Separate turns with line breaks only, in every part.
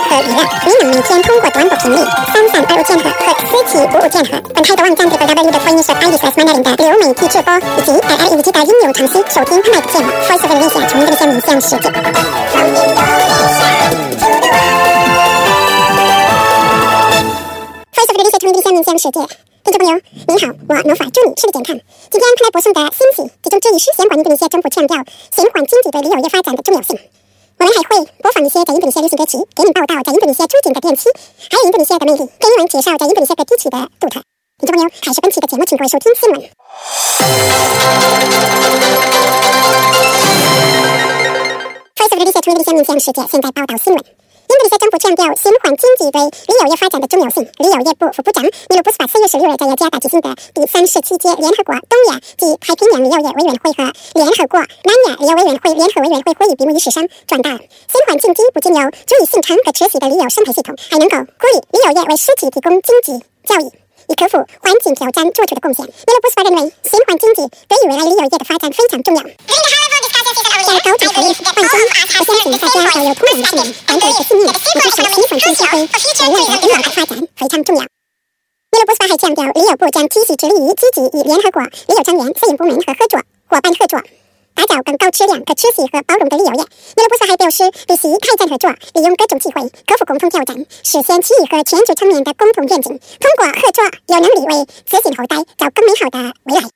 和娱乐。你能每天通过短波频率332千赫和4755千赫，本台的网站 www.voice.id/mandarin 的流媒体直播，以及在 LED 的应用程序收听拍卖节目 Voice of Indonesia 从印度尼西亚面向世界。Voice of Indonesia 从印度尼西亚面向世界。听众朋友，您好，我诺法，祝你视力健康。今天看来播送的新集，其中这一是相关印度尼西亚政府强调循环经济对旅游业发展的重要性。我们还会播放一些在印度尼西亚流行歌曲，给你报道在印度尼西亚驻景的电器，还有印度尼西亚的魅力，给你们介绍在印度尼西亚各地区的独特。听众朋友，开始本期的节目，请各位收听新闻。Voice of Indonesia 从印度尼西亚面向世界，现在报道新闻。印度尼西亚政府强调循环经济对旅游业发展的重要性。旅游业部副部长尼鲁布斯巴4月16日在雅加达举行的第37届联合国东亚及太平洋旅游业委员会和联合国南亚旅游委员会联合委员会会议闭幕仪式上转达，循环经济不仅有助于形成可持续的旅游生态系统，还能够鼓励旅游业为实体提供经济交易，以克服环境挑战做出的贡献。尼鲁布斯巴认为，循环经济对于未来旅游业的发展非常重要。在高谈合议环中，我相信大家都有同样的信念，反对不信念，也就是循环经济对未来的更好的发展非常重要。尼鲁布斯巴还强调，旅游部将继续致力于积极与联合国旅游专员、私营部门和伙伴合作，打造更高质量、可持续和包容的旅游业。尼鲁布斯还表示，必须开展合作，利用各种机会克服共同挑战，实现区域和全球层面的共同愿景。通过合作，有能力为子孙后代造更美好的未来。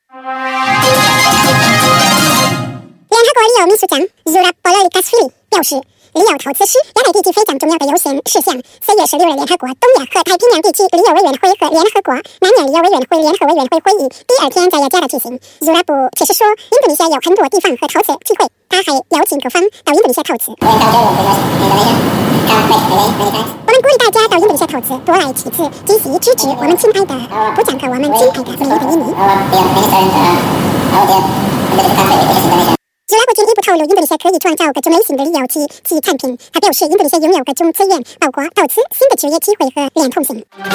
联合国旅游秘书长 Zurab Bololikashvili 表示，旅游投资是亚太地区非常重要的优先事项。4月16日，联合国东亚和太平洋地区旅游委员会和联合国南亚旅游委员会联合委员会会议第2天在雅加达举行。Zurab 解释说，印度尼西亚有很多地方和投资机会，他还邀请各方到印度尼西亚投资。我们鼓励大家到印度尼西亚投资，多来其次，积极支持我们亲爱的部长和我们亲爱的每一个印尼。Zurab 进一步透露，印度尼西亚可以创造各种类型的旅游及产品。他表示，印度尼西亚拥有各种资源，包括投资、新的就业机会和连通性。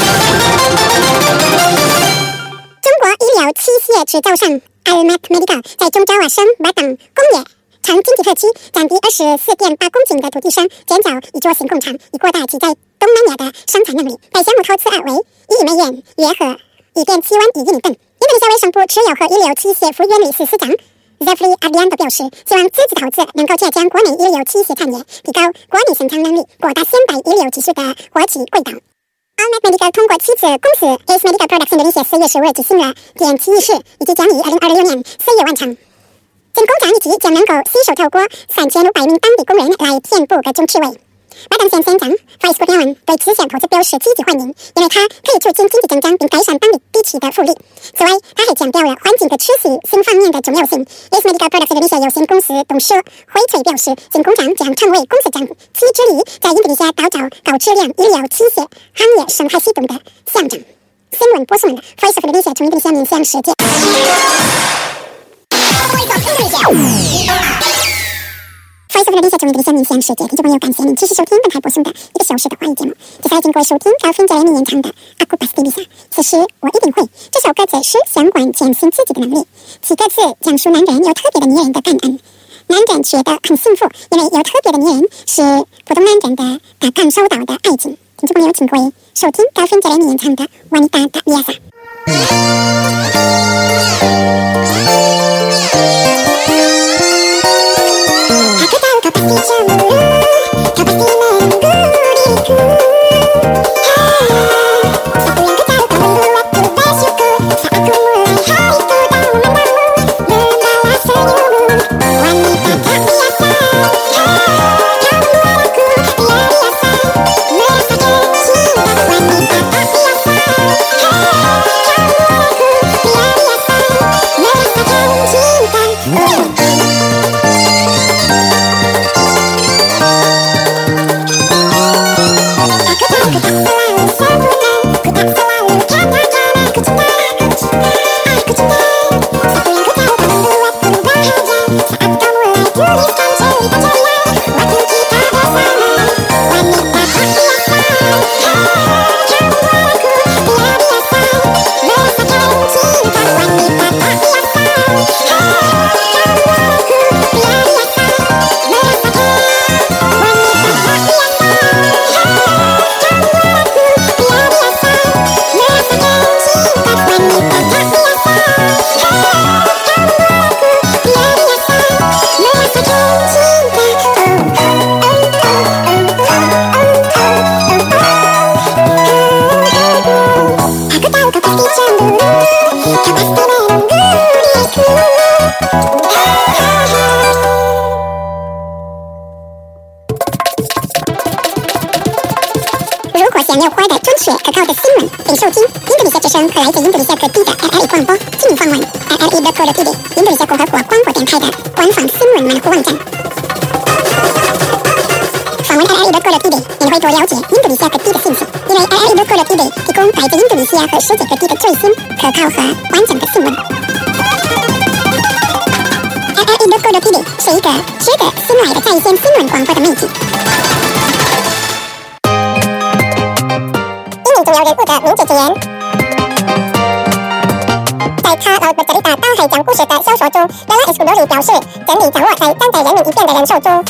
中国医疗器械制造商 Almat Medical 在中爪哇省巴当工业城经济特区占地24.8公顷的土地上建造一座新工厂，以扩大其在东南亚的生产能力。该项目投资额为1亿美元，约合1.7万亿英镑。印度尼西亚卫生部持有和医疗器械副院理事司长Zafri Adlianto 表示，希望此次投资能够加强国内医疗器械产业，提高国内生产能力，扩大现代医疗技术的获取轨道。Almat Medical 通过妻子公司 Ace Medical Products Indonesia 4月15日举行了电气仪式，以及将于2026年4月完成。新工厂预计将能够吸收超过3500名当地工人来填补各种职位。巴当县县长 Faiz Kurniawan 对此项投资表示积极欢迎，因为它可以促进经济增长并改善当地地区的福利。此外，他还强调了环境可持续新方面的重要性。Ace Medical Products Indonesia 有限公司董事惠翠表示，新工厂将成为公司长期致力在印度尼西亚打造高质量医疗器械行业生态系统的象征。新闻播送完了 ，Voice of Indonesia 从印度尼西亚面向世界。Voice of Indonesia 从印度尼西亚面向世界，听众朋友，感谢您继续收听本台播送的一个小时的华语节目。接下来，请各位收听高分杰雷米演唱的《Aku Pasti Bisa》。此时我一定会。这首歌解释相关坚信自己的能力。其歌词讲述男人有特别的女人的感恩，男人觉得很幸福，因为有特别的女人是普通男人的感受到的爱情。听众朋友，请各位收听高分杰雷米演唱的《Wanita Tak Biasa》。Kau pasti cemburu, kau pasti menunggu diriku. Satu yang ku tahu, kau membuatku bersyukur saat ku mulai hariku dan memandangmu, membalas senyummu, wanita tak biasa. Kau membuat aku biasa merasakan cinta, wanita tak biasa. Kau membuat aku biasa merasakan cinta. 想要获得准确可靠的新闻并收听印度尼西亚之声和来自印度尼西亚各地的 LLE 广播，请您访问 LLE.co.id 印度尼西亚共和国广播电台的官方新闻门户网站。访问 LLE.co.id 您会多了解印度尼西亚各地的信息，因为 LLE.co.id 提供来自印度尼西亚和世界各地的最新、可靠和完整的新闻。LLE.co.id 是一个值得信赖的在线新闻广播的媒体。重要人物的名字之言，在他老的这里大海讲故事的小说中，拉拉·埃斯库多里表示，真理掌握在站在人民一边的人手中。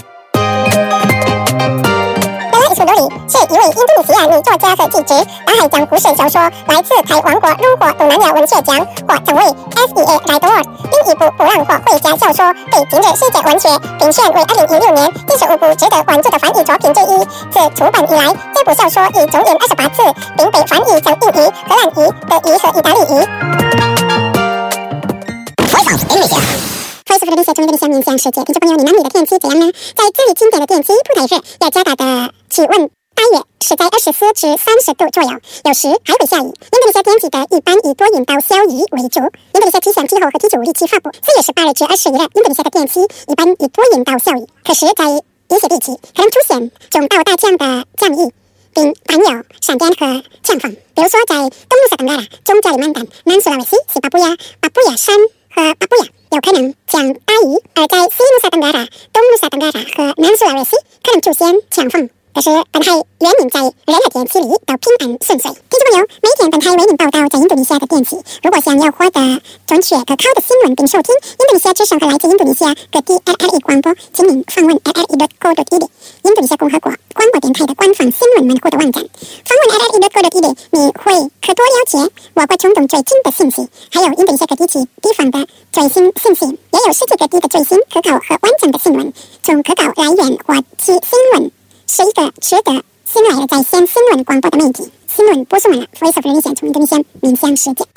拉拉·埃斯库多里是一位印度尼西亚女作家和记者，大海讲故事小说来自台湾国荣获东南亚文学奖，获称为 SEA Light Award。另一部布朗霍绘家小说被今日世界文学评选为2016年第15部值得关注的翻译作品之一。自出版以来，这部小说已中演28次，并被翻译成英语、荷兰语、德语和意大利语。Voice of Indonesia 中印度尼西亚面向世界，听众朋友，你那里的天气怎样呢？在这里今天的天气不太热，雅加达的气温大约是在24至30度左右，有时还会下雨。印度尼西亚天气的一般以多云到小雨为主。印度尼西亚气象气候和地质物理局发布4月18日至21日，印度尼西亚的天气一般以多云到小雨，可是在一些地区可能出现中到大降的降雨，并伴有闪电和强风。比如说，在东努萨登加拉、中加里曼丹、南苏拉维西、西巴布亚山和巴布亚有可能降大雨，而在西努萨登加拉、东努萨登加拉和南苏拉维西可能出现强风。可是本海原民在任何天气里都平安顺遂。听众朋友，每天本海为您报道在印度尼西亚的天气。如果想要获得准确可靠的新闻并收听印度尼西亚之声和来自印度尼西亚各地 LLE 广播，请您访问 LLE.co.id 印度尼西亚共和国广播电台的官方新闻门户的网站。访问 LLE.co.id 你会可多了解我国中东最近的信息，还有印度尼西亚各地区地方的最新信息，也有世界各地的最新可靠和完整的新闻。从可靠来源获取新闻是一个值得信赖的在线新闻广播的媒体。新闻播送完了 ，Voice of Indonesia 从印度尼西亚面向世界。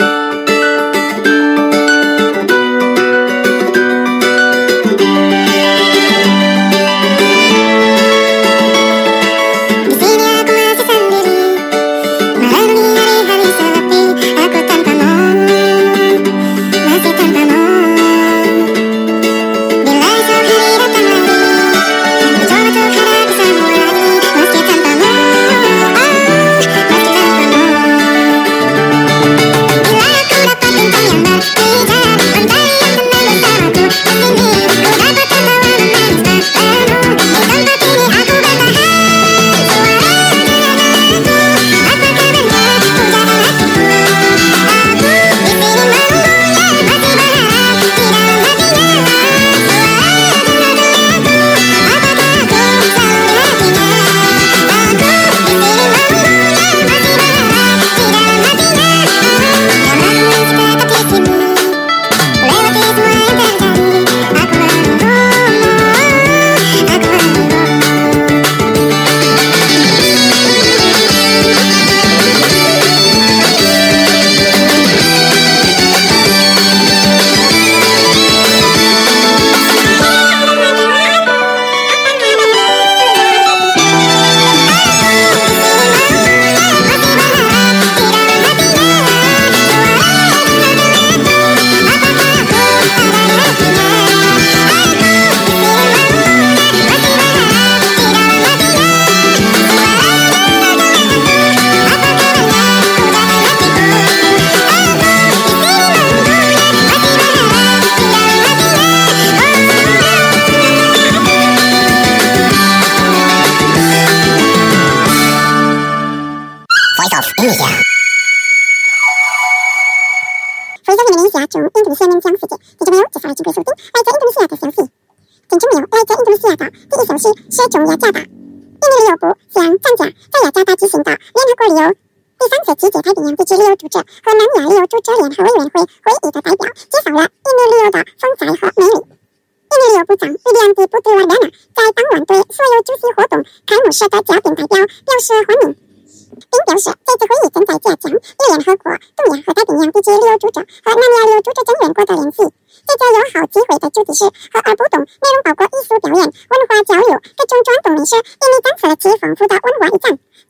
中印度尼西亚面向世界，听众朋友，接下来请贵收听来自印度尼西亚的消息。听众朋友，来自印度尼西亚的第一消息是中雅加达，印尼旅游部向专家在雅加达举行的联合国旅游第3次集结太平洋地区旅游组织和南亚旅游组织联合委员会会议的代表介绍了印尼旅游的风采和魅力。印尼旅游部长维利安蒂布杜瓦亚纳在当晚对所有出席活动开幕式的嘉宾代表表示欢迎，并表示这次会议正在加强与联合国、东亚和太平洋地区旅游组织和南亚旅游组织成员国的联系。这个友好机会的主题是和而不同，内容包括艺术表演、文化交流、各种传统美食，印尼展示了其丰富的文化遗产。第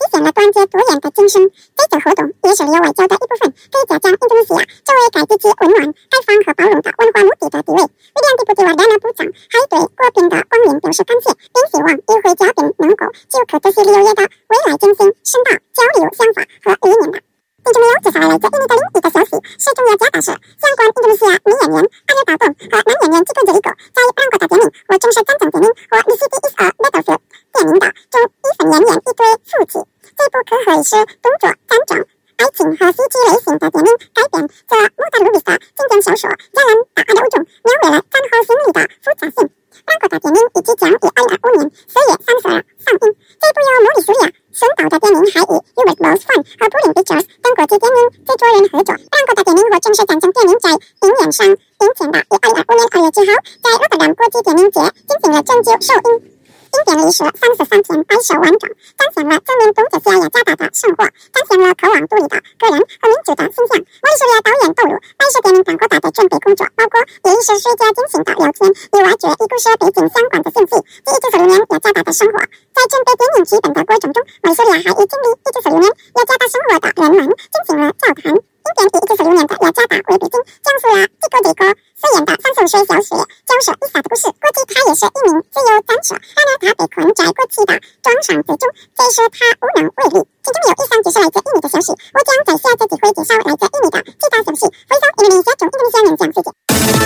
显了团结多元的精神。这次活动也是旅游外交的一部分，可以将印度尼西亚作为该地区温暖、开放和包容的文化母地的地位。威廉迪布蒂瓦丹纳部长还对国宾的光临表示感谢，并希望与会嘉宾能够就可这些旅游业的未来进行深度交流想法和理念的。听众朋友，接下来来自印尼的另一个消息，是中亚加大使相关印度尼西亚女演员阿约道顿和男演员基多杰里戈在两国大电影或正式颁奖电影或 Nicity is a Battlefield 电影的中一粉演员一对夫妻。这部可谓是动作、战争、爱情和喜剧类型的电影改编自莫达鲁比萨经典小说《亚兰达阿的物种》，描绘了战后心理的复杂性。两国大电影已即将于2025年4月30日上映。这部由莫里斯利亚深导的电影还以 US Rose Fun 和 Booling Pictures 等国际电影制作人合作。两国大电影或正式战争电影在映院上映前的于2025年2月9号在洛特丹国际电影节进行了拯救首映。影片历时33天，拍摄完整，展现了证明东杰西亚雅加达的生活，展现了渴望独立的个人和民主的形象。莫里斯利亚导演透露，拍摄电影两国大的准备工作包括第一是随着进行的聊天，以挖掘与故事背景相关的信息。第1946年雅加达的生活，在准备电影剧本的过程中，莫里斯利亚还已经历1946年雅加达生活的人们进行了交谈。影片以1946年的雅加达为背景，讲述了基哥饰演的30岁小学教授伊萨的故事。估计他也是一名自由战士，然而他被困在国旗的撞上之中，这使他无能为力。听众朋友，以上就是来自印尼的消息，我将在下次机会介绍来自印尼的其他消息。回到印度尼西亚中，印度尼西亚人讲世界。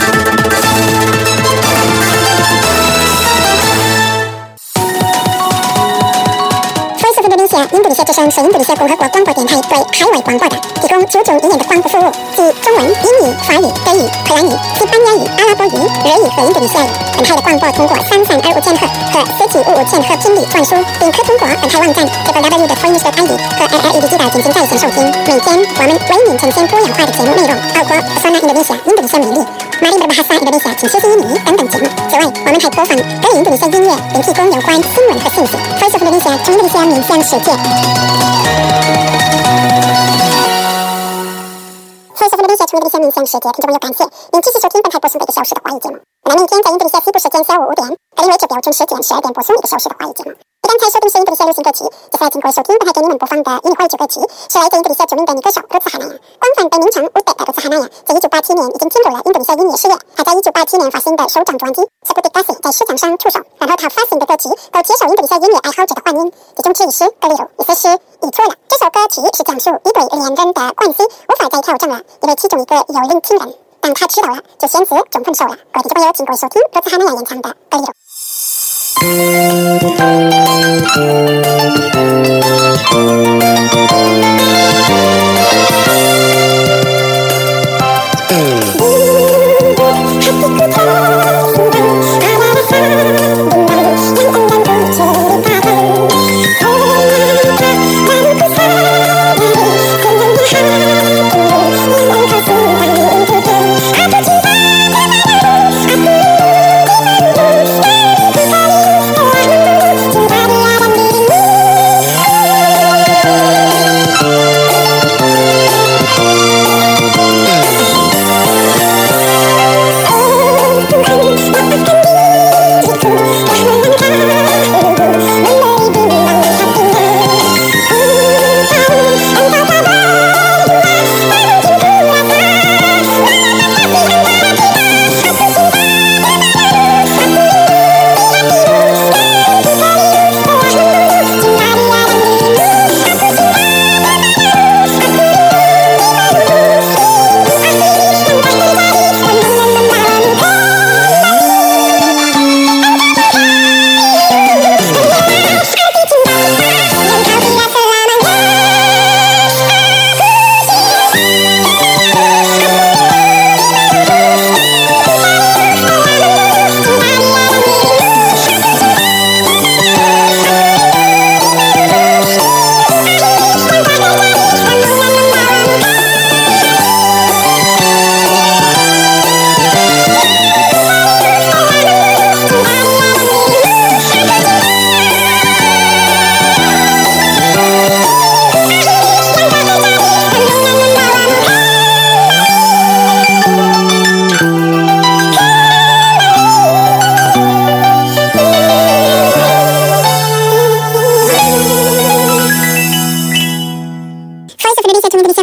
印度尼西亚之声是印度尼西亚共和国广播电台对海外广播的提供9种语言的广播服务，即中文、英语、法语、德语、荷兰语、西班牙语、阿拉伯语、日语和印度尼西亚语。本台的广播通过3325千赫和4755千赫频率传输，并可通过本台网站 www.voice.id 和 LLED 机台进行在线收听。每天我们为您呈现多样化的节目内容，包括 Pesona Indonesia 印度尼西亚美丽、Mari Berbahasa Indonesia 请学习印尼语等等节目。此外，我们还播放各印度尼西亚音乐，并提供有关新闻和信息。Voice of Indonesia 从印度尼西亚面向世界。Voice of Indonesia 从印度尼西亚面向世界，听众朋友感谢您继续收听本台播送的1个小时的华语节目。本来明天在印度尼西亚西部时间下午5点，格林威治标准时间12点播送1个小时的华语节目。刚才收听是印度尼西亚流行歌曲，接下来经过收听本台给你们播放的印尼华语歌曲，是来自印度尼西亚著名的女歌手鲁茨哈纳亚。广泛被名称乌德的鲁茨哈纳亚，在1987年已经进入了印度尼西亚音乐事业。她在1987年发行的首张专辑《Sebutik Kasih》在市场上出售，然后她发行的歌曲都接受印度尼西亚音乐爱好者的欢迎。其中之一是《格里鲁》，意思是已错了。这首歌曲是讲述一对恋人的关系无法再调整了，因为其中一个有另情人，当他知道了，就宣誓就分手了。各位听众朋友，请各位收听鲁茨哈纳亚演唱的《格里鲁》。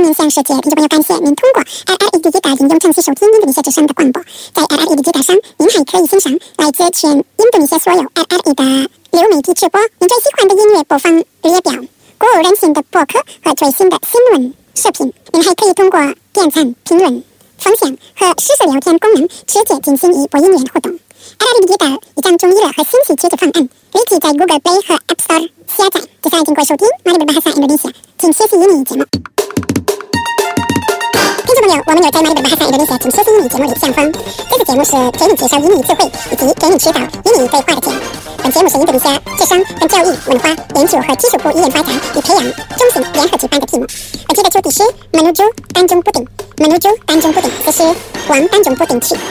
面向世界，听众朋友，感谢您通过 RRE Digital 应用程序收听印度尼西亚之声的广播。在 RRE Digital 上，您还可以欣赏来自全印度尼西亚所有 RRE 的流媒体直播，您最喜欢的音乐播放列表，鼓舞人心的博客和最新的新闻视频。您还可以通过点赞、评论、分享和实时聊天功能，直接进行一波音乐互动。RRE Digital 一张中娱乐和信息解决方案，立即在 Google Play 和 App Store 下载。接下来，经过收听 Mari Berbahasa Indonesia， 请学习英语节目。听众朋友，我们有在 Mari Berbahasa Indonesia 请学习英语节目里相逢。这个节目是给你介绍英语词汇以及给你指导英语对话的节目。本节目是印度尼西亚智商跟教育、文化研究和技术部语言发展与培养中心联合举办的题目。本节的主题是 Menuju Tanjung Puting。Menuju Tanjung Puting， 这是往丹中布丁去。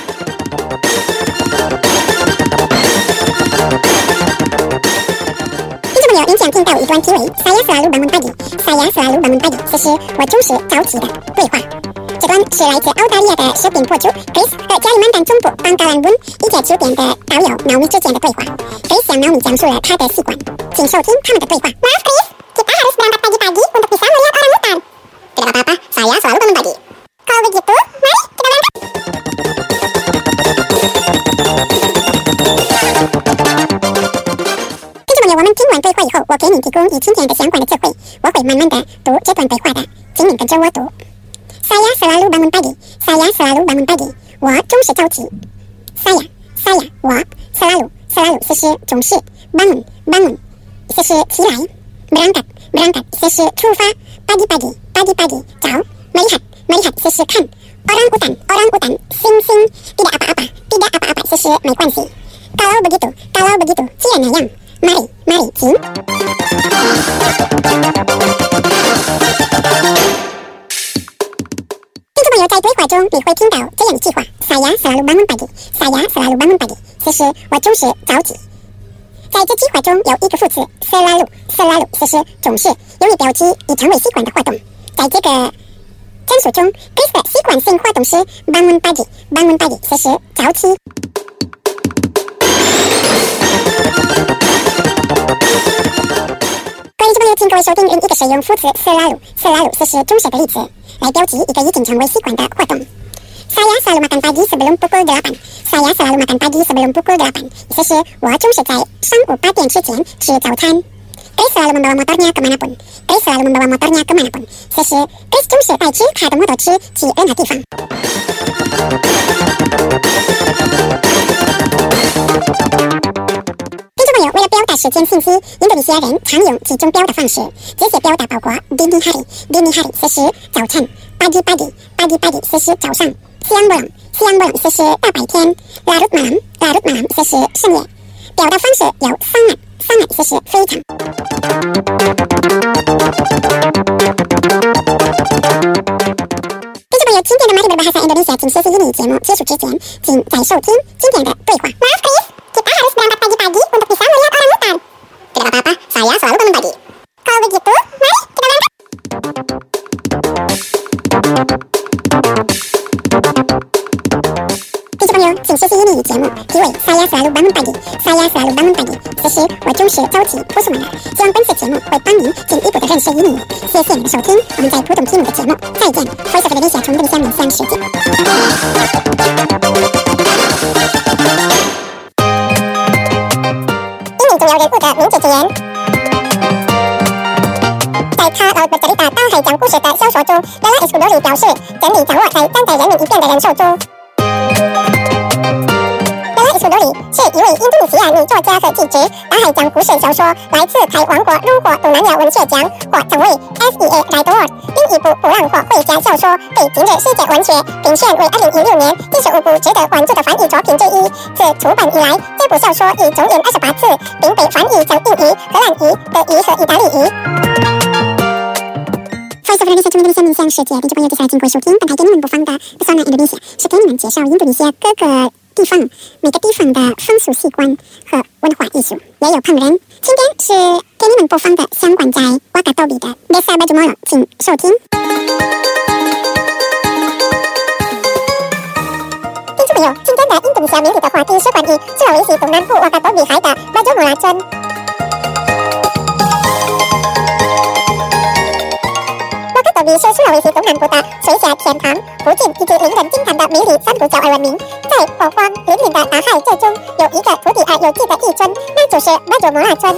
听众朋友，您将听到一段题为 Saya selalu bangun pagi。Saya selalu bangun pagi， 这是我总是早起的对话。这段是来自澳大利亚的视频博主 Chris 和加里曼丹中部邦加兰温一家酒店的导游Naomi之间的对话。Chris 向Naomi讲述了他的习惯，请收听他们的对话。Maaf Chris, kita harus berangkat pagi-pagi untuk bisa melihat orang hutan. Tidak apa-apa, saya selalu bangun pagi. Kalau begitu, mari kita berangkat. 听众朋友，我们听完对话以后，我给你提供一今天的相关的词汇，我会慢慢的读这段对话的，请你跟着我读。Saya selalu bangun pagi. Saya selalu bangun pagi. 我总是早起。Saya 我 selalu 这是总是 bangun 这是起来。berangkat 这是出发。pagi 早。melihat 这是看。orang hutan 星 tidak apa-apa 这是没关系。kalau begitu 既然那样。mari 请。听众朋友，在对话中你会听到这样一句话 Saya selalu bangun pagi， 这是我总是早起。在这句话中有一个副词 selalu， 这是总是，用于标记已成为习惯的活动。在这个陈述中 Chris 的习惯性活动是 bangun pagi， 这是早起。各位听众朋友，请各位收听另一个使用副词 selalu， 这是总是的例子，来标记一个已经成为习惯的活动。Saya selalu makan pagi sebelum pukul 8. Saya selalu makan pagi sebelum pukul 8. 意思是我总是在上午8点之前吃早餐。Chris selalu membawa motornya kemanapun. 意思是 Chris 总是带着他的摩托车去任何地方。听众朋友，为了表达时间信息，印度尼西亚人常用几种表达方式。这些表达包括 dini hari 这是早晨。pagi 这是早上。siang bolong 这是大白天。larut malam 这是深夜。表达方式有 sangat 这是非常。听众朋友，今天的 Mari Berbahasa Indonesia 请学习英语节目结束之前，请再收听今天的对话。Maaf Chris, kita harus berangkat pagi-pagi untuk bisa melihat orang hutan. Tidak apa-apa, saya selalu bangun pagi. Kalau begitu, mari kita berangkat. 听众朋友，请学习英语节目题为 Saya selalu bangun pagi， 这是我总是早起。同学们，希望本次节目会帮您进一步的认识英语。谢谢你的收听，我们在普通题目的节目再见。Voice of Indonesia 从印度尼西亚面向世界。英语重要人物的名字之言。在他老的这里大海讲故事的小说中，Lala Eskudori 表示，真理掌握在站在人民一边的人手中。Lala Eskudori 是一位印度尼西亚女作家和记者，大海讲故事小说来自台湾国荣获东南亚文学奖，获称为 SEA Red Award。另一部布朗获绘家小说被今日世界文学评选为2016年第15部值得关注的翻译作品之一。自出版以来，这部小说已中演28次，并被翻译成英语、荷兰语、德语和意大利语。Voice of Indonesia 从印度尼西亚面向世界，听众朋友，接下来经过收听本台给你们播放的 Pesona Indonesia 是给你们介绍印度尼西亚各个地方每个地方的风俗习惯和文化艺术，也有烹饪。今天是给你们播放的相关在瓦卡多比的 Desa Bajumoro， 请收听。听众朋友，今天的印度尼西亚名字的话题是关于苏拉威西东南部瓦卡多比海的 Bajumoro 村。瓦卡多比是苏拉维西东南部的水下天堂，不仅以及令人惊叹的迷离三不礁而闻名，在火光粼粼的大海这中，有一个土地而有记的一尊，那就是马祖摩拉尊。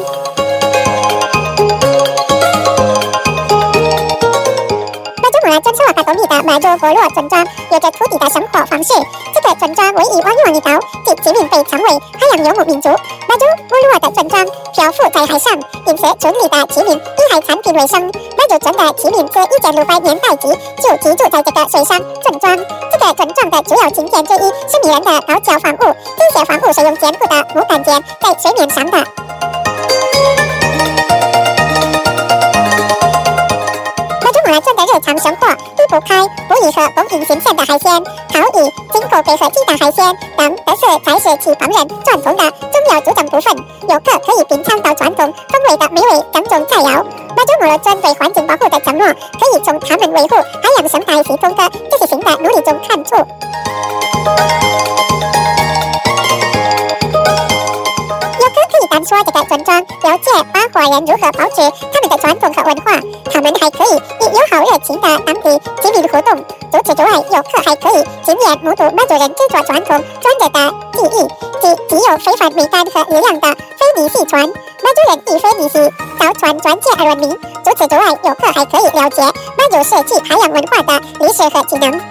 马祖尊是瓦卡多米的马祖部落尊庄，有着土地的生活方式。这个尊庄唯一往往一岛，即居民被称为海洋游牧民族。马祖部落的尊庄漂浮在海上，因此村里的居民以海产品为生。马祖村的居民自1600年代起就居住在这个水上尊庄。这个尊庄的主要景点之一是迷人的高脚房屋，这些房屋是用坚固的木杆建在水面上的。马祖村的日常生活离不开捕鱼和供应新鲜的海鲜、陶艺、金口贝和鸡蛋海鲜等，都是菜市其烹饪传统的重要组成部分。游客可以品尝到传统风味的美味正宗菜肴。马祖摩拉尊对环境保护的承诺，可以从他们维护海洋生态系统的这些新的努力中看出。探索这个村庄，了解巴华人如何保持他们的传统和文化。他们还可以与友好热情的当地居民互动。除此之外，游客还可以亲眼目睹马祖人制作传统装着的技艺，即具有非凡美感和力量的菲尼西船。马祖人以菲尼西造船专业而闻名。除此之外，游客还可以了解马祖世纪海洋文化的历史和技能。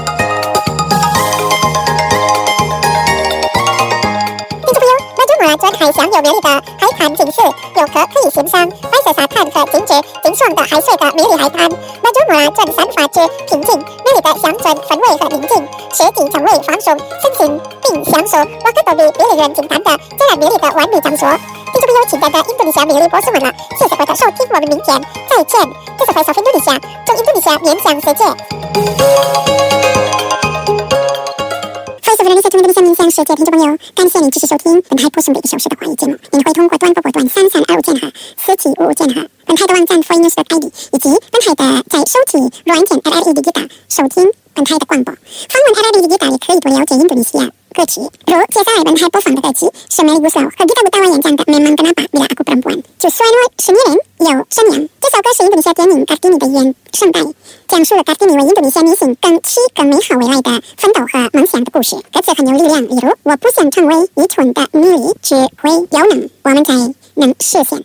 马祖海享有美丽的海滩景色，游客可以欣赏白色沙滩和精致清爽的海水的美丽海滩。马祖摩拉尊散发着平静美丽的乡村氛围和宁静，设计成为放松身心并享受瓦卡多米比令人惊叹的自然美丽的完美场所。听众朋友，亲爱的印度尼西亚美丽波斯完了，谢谢各位的收听，我们明天再见。这是Voice of Indonesia，从印度尼西亚面向世界。Voice of Indonesia，从印度尼西亚面向世界，听众朋友，感谢您继续收听本台播送的1小时的华语节目。您会通过短波波段332键和4755键和本台的网站 foreignnews.id 以及本台的在手机软件 LRE Digital 收听本台的广播。访问 LRE Digital 也可以多了解印度尼西亚歌曲，如接下来本台播放的歌曲是Melly Guslau和Gita Gutawa演唱的 Memang Kenapa Bila Aku Perempuan， 就说是女人有生养。这首歌是印度尼西亚电影 Kartini 的原声带，讲述了 Kartini 为印度尼西亚女性争取更美好未来的奋斗和梦想的故事。歌词很有力量，例如我不想成为愚蠢的女力，只会有能，我们才能实现。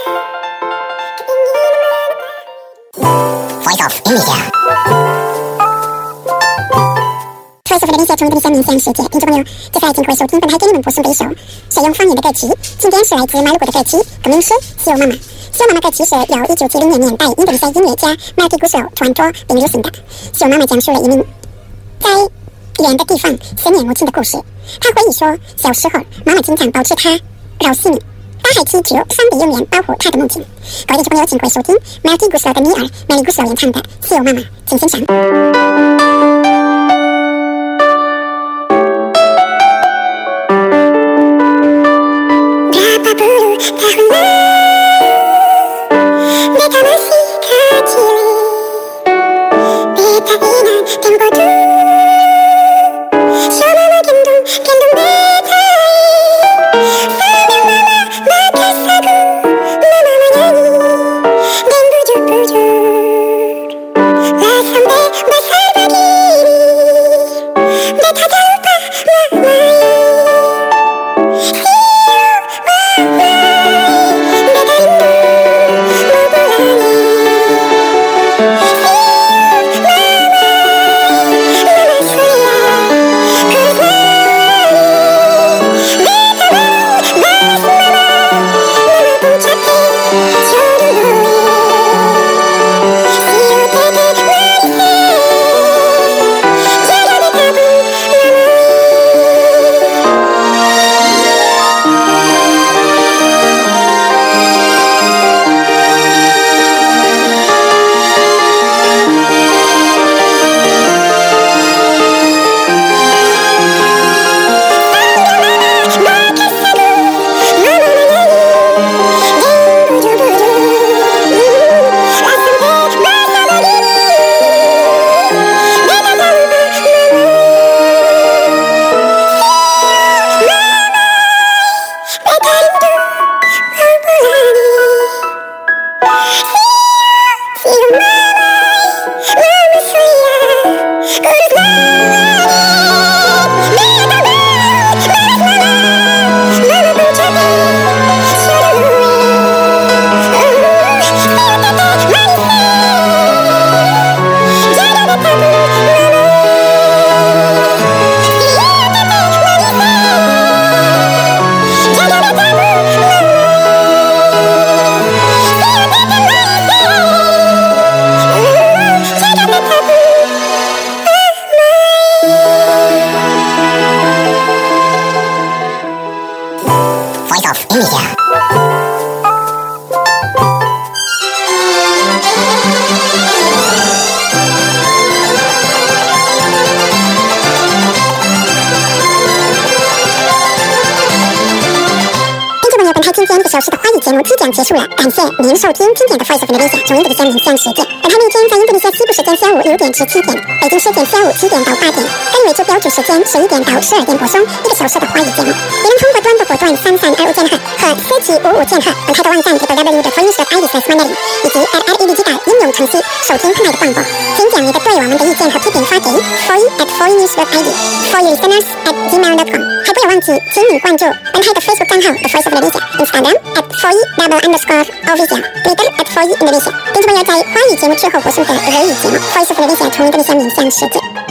Voice of Indonesia.
Voice of Indonesia 从印度尼西亚面向世界，听众朋友，接下来请各位收听本台给你们播送的一首使用方言的歌曲。今天是来自马鲁国的歌曲，歌名是《西游妈妈》。西游妈妈歌曲是由1970年代印度尼西亚音乐家马蒂鼓手传播并流行的。西游妈妈讲述了一名在远的地方思念母亲的故事。她回忆说，小时候妈妈经常保持她绕西米，她还祈求上帝永远保护她的母亲。各位听众朋友，请各位收听马蒂鼓手的女儿马里鼓手演唱的《西游妈妈》，请欣赏。
Voice of Indonesia。
本台今天1个小时的华语节目即将结束了，感谢您收听今天的 Voice of Indonesia 从印度尼西亚面向世界。本台每天在印度尼西亚西部时间下午6点至7点，北京时间下午7点到8点，单位标准时间11点到12点播送1个小时的华语节目。你能通过短波波段3325千赫和4755千赫，本台的网站 www.voice.id/mandarin 以及 @LED 机带应用程序收听本台的广播。请将你的对我们的意见和批评发给 foyi@foyinews.id foyiulisteners@gmail.com。还不要忘记，请你关注本台的 Facebook 账号 The Voice of Indonesia。Instagram @foyi_official Twitter @foyi Indonesia。听众朋友，在华语节目之后播送的日语节目 Voice of Indonesia 从印度尼西亚面向世界。